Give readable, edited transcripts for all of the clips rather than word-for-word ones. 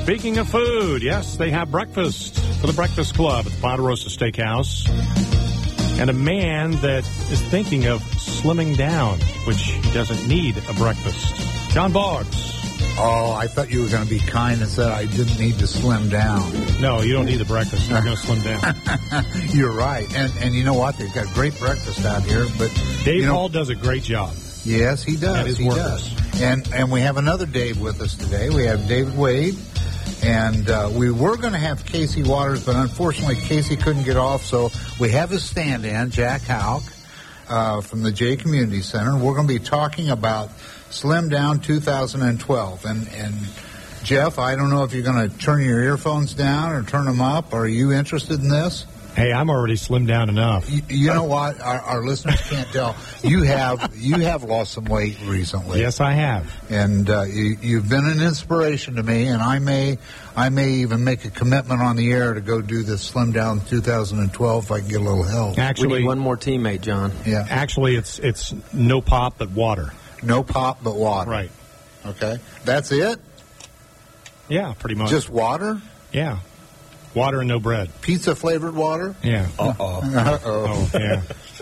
Speaking of food, yes, they have breakfast for the Breakfast Club at the Ponderosa Steakhouse. And a man that is thinking of slimming down, which he doesn't need a breakfast. John Boggs. Oh, I thought you were going to be kind and said I didn't need to slim down. No, you don't need the breakfast. You're going to slim down. You're right. And you know what? They've got great breakfast out here. But Dave Hall does a great job. Yes, he does. And his workers. Does. And we have another Dave with us today. We have David Wade. And we were going to have Casey Waters, but unfortunately Casey couldn't get off. So we have his stand-in, Jack Houck, from the Jay Community Center. We're going to be talking about Slim Down 2012. And Jeff, I don't know if you're going to turn your earphones down or turn them up. Are you interested in this? Hey, I'm already slimmed down enough. You know what? Our listeners can't tell. You have lost some weight recently. Yes, I have. And you've been an inspiration to me, and I may even make a commitment on the air to go do this Slim Down 2012 if I can get a little help. Actually, we need one more teammate, John. Yeah. Actually, it's no pop but water. No pop but water. Right. Okay. That's it? Yeah, pretty much. Just water? Yeah. Water and no bread. Pizza-flavored water? Yeah. Uh-oh. Oh, yeah.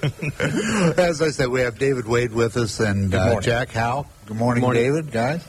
As I said, we have David Wade with us and Jack Houck. Good morning, David, guys.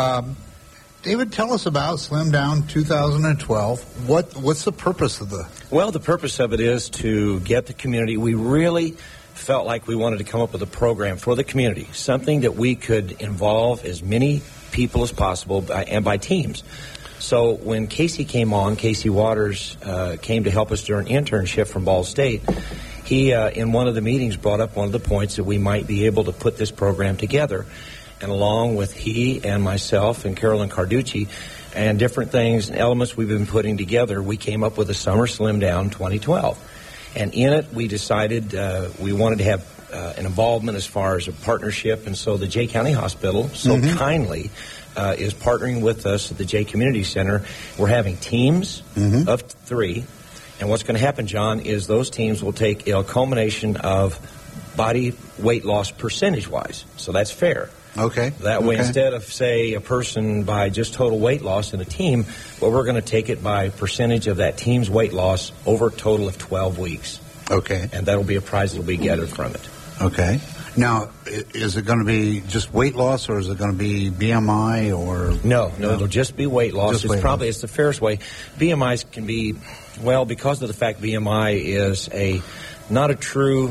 David, tell us about Slim Down 2012. What's the purpose of the... Well, the purpose of it is to get the community. We really felt like we wanted to come up with a program for the community, something that we could involve as many people as possible and by teams. So when Casey came on, Casey Waters came to help us during internship from Ball State. He, in one of the meetings, brought up one of the points that we might be able to put this program together. And along with he and myself and Carolyn Carducci and different things and elements we've been putting together, we came up with a Summer Slim Down 2012. And in it, we decided we wanted to have an involvement as far as a partnership. And so the Jay County Hospital kindly is partnering with us at the Jay Community Center. We're having teams of 3. And what's going to happen, John, is those teams will take a culmination of body weight loss percentage-wise. So that's fair. Okay. That way, instead of, say, a person by just total weight loss in a team, well, we're going to take it by percentage of that team's weight loss over a total of 12 weeks. Okay. And that'll be a prize that will be gathered from it. Okay. Now, is it going to be just weight loss, or is it going to be BMI, or... No, it'll just be weight loss. It's the fairest way. BMIs can be, well, because of the fact BMI is not a true...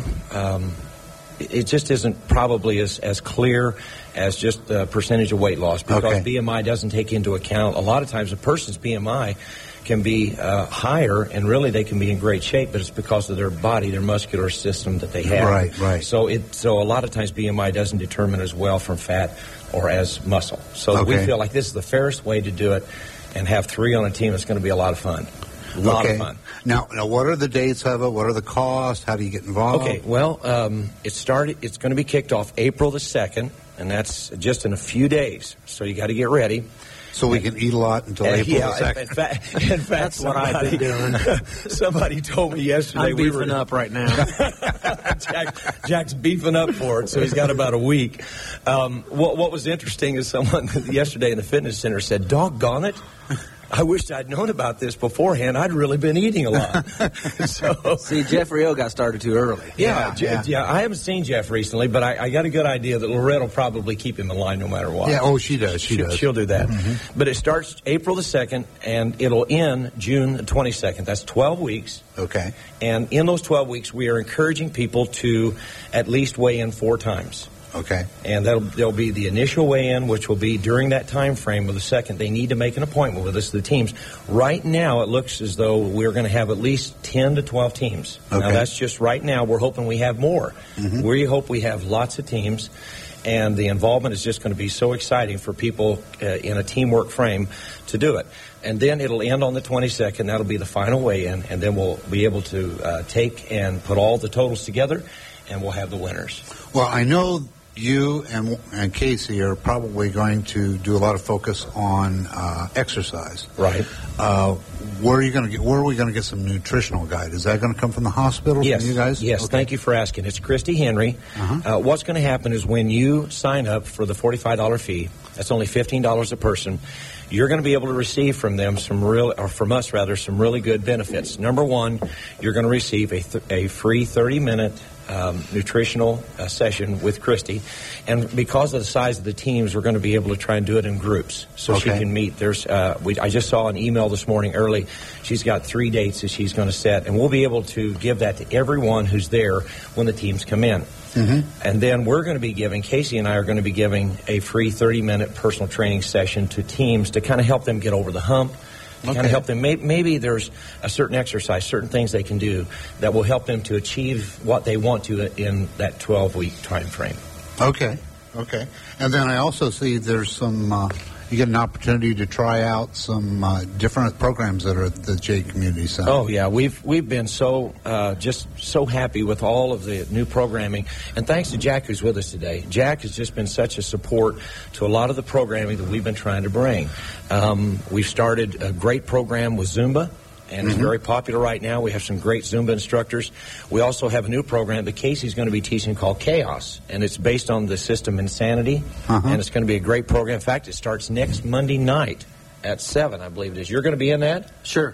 it just isn't probably as clear as just the percentage of weight loss, because BMI doesn't take into account, a lot of times a person's BMI can be higher, and really they can be in great shape, but it's because of their body, their muscular system that they have. Right. So a lot of times BMI doesn't determine as well from fat or as muscle. So we feel like this is the fairest way to do it, and have 3 on a team. It's going to be a lot of fun. A lot of fun. Now, what are the dates of it? What are the costs? How do you get involved? Okay, well, it's going to be kicked off April the 2nd, and that's just in a few days. So you got to get ready. So we can eat a lot until April the 2nd. In fact, that's what I've been doing. Somebody told me yesterday I'm beefing up right now. Jack's beefing up for it, so he's got about a week. What was interesting is someone yesterday in the fitness center said, "Doggone it, I wish I'd known about this beforehand. I'd really been eating a lot." See, Jeffrey O got started too early. Yeah. I haven't seen Jeff recently, but I got a good idea that Lorette will probably keep him in line no matter what. Yeah, she does. She'll do that. But it starts April the 2nd, and it'll end June the 22nd. That's 12 weeks. Okay. And in those 12 weeks, we are encouraging people to at least weigh in 4 times. Okay. And there'll be the initial weigh-in, which will be during that time frame of the 2nd. They need to make an appointment with us, the teams. Right now, it looks as though we're going to have at least 10 to 12 teams. Okay. Now, that's just right now. We're hoping we have more. We hope we have lots of teams, and the involvement is just going to be so exciting for people in a teamwork frame to do it. And then it'll end on the 22nd. That'll be the final weigh-in, and then we'll be able to take and put all the totals together, and we'll have the winners. Well, I know you and Casey are probably going to do a lot of focus on exercise. Right. Where are we going to get some nutritional guide? Is that going to come from the hospital? Yes. From you guys? Yes. Okay. Thank you for asking. It's Christy Henry. What's going to happen is when you sign up for the $45 fee, that's only $15 a person, you're going to be able to receive from them some really good benefits. Number one, you're going to receive a free 30-minute nutritional session with Christy, and because of the size of the teams, we're going to be able to try and do it in groups so she can meet. I just saw an email this morning early. She's got 3 dates that she's going to set, and we'll be able to give that to everyone who's there when the teams come in. And then Casey and I are going to be giving a free 30-minute personal training session to teams to kind of help them get over the hump. Kind of help them. Maybe there's a certain exercise, certain things they can do that will help them to achieve what they want to in that 12-week time frame. Okay. And then I also see there's some, you get an opportunity to try out some different programs that are at the J Community Center. Oh, yeah. We've been just so happy with all of the new programming. And thanks to Jack, who's with us today. Jack has just been such a support to a lot of the programming that we've been trying to bring. We've started a great program with Zumba, and it's very popular right now. We have some great Zumba instructors. We also have a new program that Casey's going to be teaching called Chaos, and it's based on the system Insanity, and it's going to be a great program. In fact, it starts next Monday night at 7, I believe it is. You're going to be in that? Sure.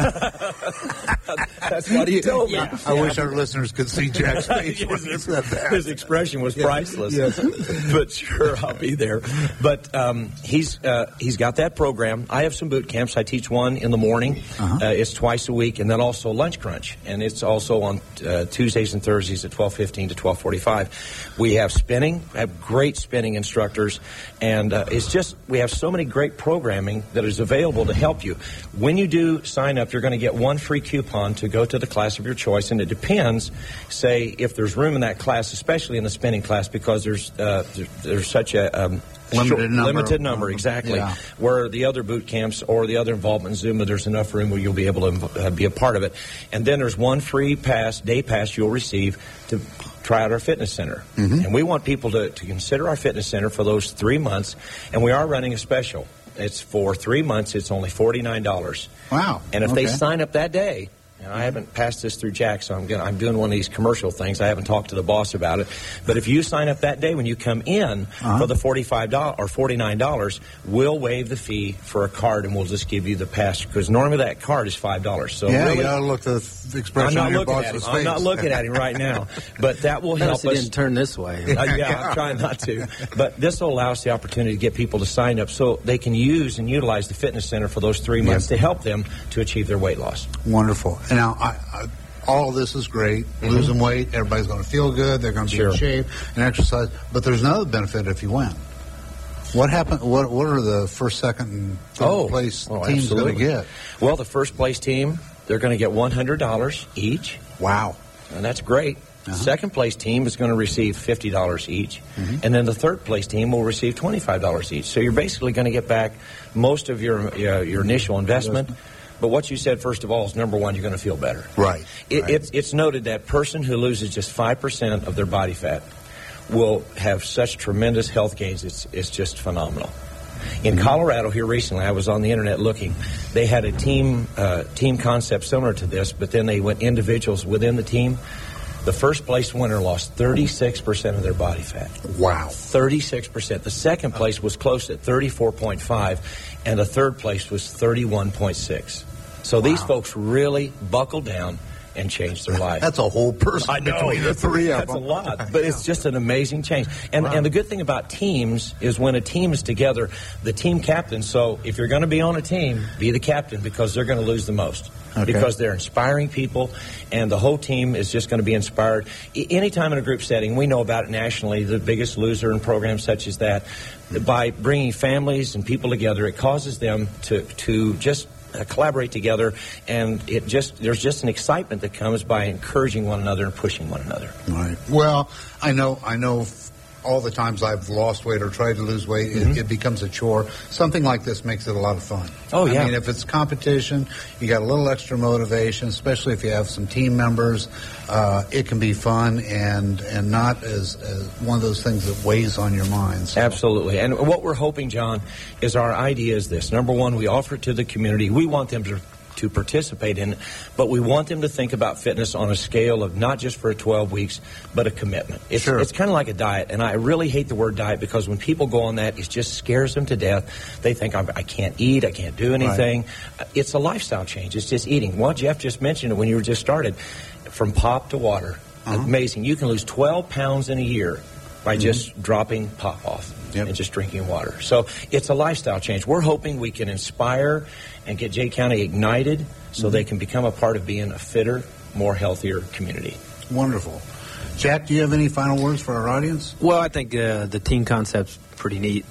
That's what he told me. I wish our listeners could see Jack's face when he said that. His expression was priceless. But sure, I'll be there. But he's got that program. I have some boot camps. I teach one in the morning. It's twice a week, and then also Lunch Crunch. And it's also on Tuesdays and Thursdays at 12:15 to 12:45. We have spinning. I have great spinning instructors. And we have so many great programming that is available to help you. When you do sign up, you're going to get one free coupon to go to the class of your choice, and it depends, say, if there's room in that class, especially in the spinning class, because there's such a limited number, exactly. Yeah. Where the other boot camps or the other involvement in Zumba, there's enough room where you'll be able to be a part of it. And then there's one free day pass you'll receive to try out our fitness center. And we want people to consider our fitness center for those 3 months, and we are running a special. It's for 3 months. It's only $49. Wow. And if they sign up that day, and I haven't passed this through Jack, so I'm doing one of these commercial things. I haven't talked to the boss about it. But if you sign up that day when you come in for the $45 or $49, we'll waive the fee for a card, and we'll just give you the pass, because normally that card is $5. So really, you got to look at the expression on your boss's face. I'm not looking at him right now, but that will help us. He didn't turn this way. I'm trying not to. But this will allow us the opportunity to get people to sign up so they can use and utilize the fitness center for those 3 months to help them to achieve their weight loss. Wonderful. Now, all of this is great. Losing weight, everybody's going to feel good. They're going to be in shape and exercise. But there's another benefit if you win. What happened? What are the first, second, and third place teams going to get? Well, the first place team, they're going to get $100 each. Wow. And that's great. Second place team is going to receive $50 each. And then the third place team will receive $25 each. So you're basically going to get back most of your initial investment. But what you said, first of all, is number one, you're going to feel better. Right. It's noted that person who loses just 5% of their body fat will have such tremendous health gains. It's just phenomenal. In Colorado here recently, I was on the internet looking. They had a team concept similar to this, but then they went individuals within the team. The first place winner lost 36% of their body fat. Wow. 36%. The second place was close at 34.5, and the third place was 31.6. So these folks really buckled down and changed their life. That's a whole person. I know. Between the three of them. That's a lot. But it's just an amazing change. And the good thing about teams is when a team is together, the team captain, so if you're going to be on a team, be the captain, because they're going to lose the most. Because they're inspiring people, and the whole team is just going to be inspired. Anytime in a group setting, we know about it nationally, the Biggest Loser in programs such as that, by bringing families and people together, it causes them to just collaborate together, and there's just an excitement that comes by encouraging one another and pushing one another. Right. Well, I know all the times I've lost weight or tried to lose weight, it becomes a chore. Something like this makes it a lot of fun. Oh, yeah. I mean, if it's competition, you got a little extra motivation, especially if you have some team members. It can be fun and not as one of those things that weighs on your mind. So. Absolutely. And what we're hoping, John, is our idea is this. Number one, we offer it to the community. We want them to participate in it, but we want them to think about fitness on a scale of not just for 12 weeks, but a commitment. It's kind of like a diet, and I really hate the word diet because when people go on that, it just scares them to death. They think, I can't eat, I can't do anything. Right. It's a lifestyle change. It's just eating. Well, Jeff just mentioned it when you were just started. From pop to water. Amazing. You can lose 12 pounds in a year by just dropping pop off. And just drinking water. So it's a lifestyle change. We're hoping we can inspire and get Jay County ignited so they can become a part of being a fitter, more healthier community. Wonderful. Jack, do you have any final words for our audience? Well, I think the team concept's pretty neat.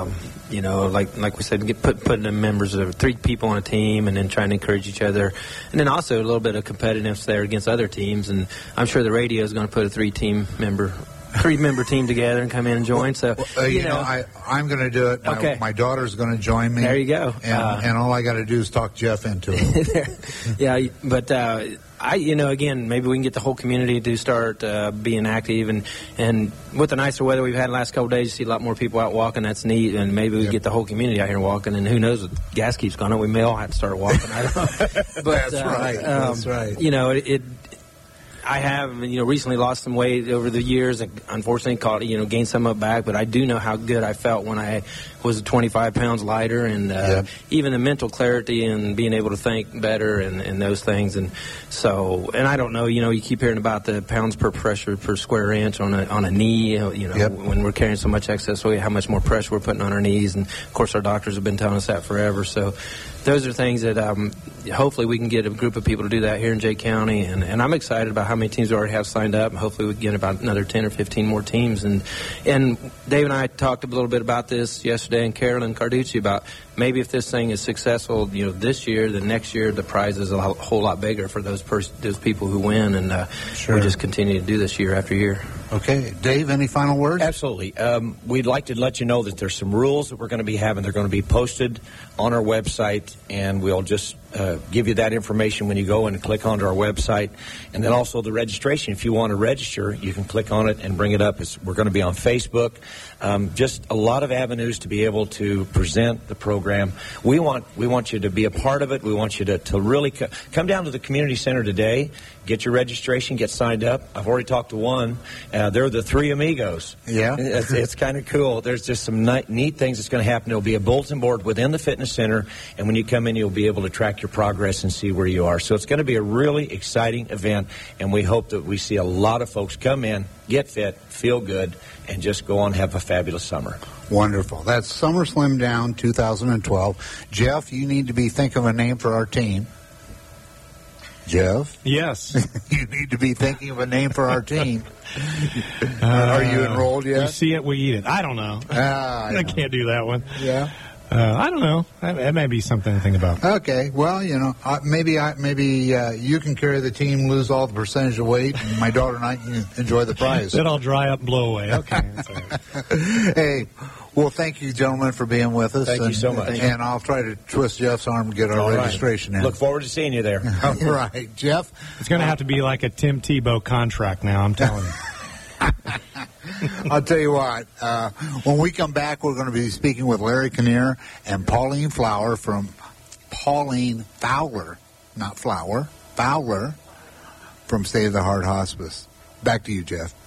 Like we said, putting the members of 3 people on a team and then trying to encourage each other. And then also a little bit of competitiveness there against other teams. And I'm sure the radio is going to put a 3-member team together and come in and join. So I'm going to do it. My daughter's going to join me. There you go. And all I got to do is talk Jeff into it. Yeah, but again, maybe we can get the whole community to start being active, and with the nicer weather we've had the last couple of days, you see a lot more people out walking. That's neat, and maybe we get the whole community out here walking. And who knows, if gas keeps going up, we may all have to start walking. I don't know. But, That's right. I have, recently lost some weight over the years and unfortunately gained some up back, but I do know how good I felt when I was 25 pounds lighter and even the mental clarity and being able to think better and those things. And so, and I don't know, you keep hearing about the pounds per pressure per square inch on a knee, when we're carrying so much excess weight, how much more pressure we're putting on our knees. And of course our doctors have been telling us that forever. So those are things that hopefully we can get a group of people to do that here in Jay County. And I'm excited about how many teams we already have signed up. Hopefully we can get about another 10 or 15 more teams. And Dave and I talked a little bit about this yesterday, and Carolyn Carducci, about maybe if this thing is successful, this year, then next year the prize is a whole lot bigger for those people who win. And we just continue to do this year after year. Okay. Dave, any final words? Absolutely. We'd like to let you know that there's some rules that we're going to be having. They're going to be posted on our website, and we'll just give you that information when you go and click onto our website. And then also the registration. If you want to register, you can click on it and bring it up. We're going to be on Facebook. Just a lot of avenues to be able to present the program. We want you to be a part of it. We want you to really come down to the community center today, get your registration, get signed up. I've already talked to one. They're the 3 amigos. Yeah. It's kind of cool. There's just some neat things that's going to happen. There'll be a bulletin board within the fitness center, and when you come in, you'll be able to track your progress and see where you are. So it's going to be a really exciting event, and we hope that we see a lot of folks come in, get fit, feel good, and just go on and have a fabulous summer. Wonderful. That's Summer Slim Down 2012. Jeff, you need to be thinking of a name for our team. Jeff? Yes. You need to be thinking of a name for our team. Are you enrolled yet? We see it, we eat it. I don't know. I can't do that one. Yeah. I don't know. That may be something to think about. Okay. Well, maybe you can carry the team, lose all the percentage of weight, and my daughter and I can enjoy the prize. Then I'll dry up and blow away. Okay. That's all right. Hey, well, thank you, gentlemen, for being with us. Thank you so much. And I'll try to twist Jeff's arm and get our registration in. Look forward to seeing you there. All right. Jeff? It's going to have to be like a Tim Tebow contract now, I'm telling you. I'll tell you what, when we come back, we're going to be speaking with Larry Kinnear and Pauline Fowler from State of the Heart Hospice. Back to you, Jeff.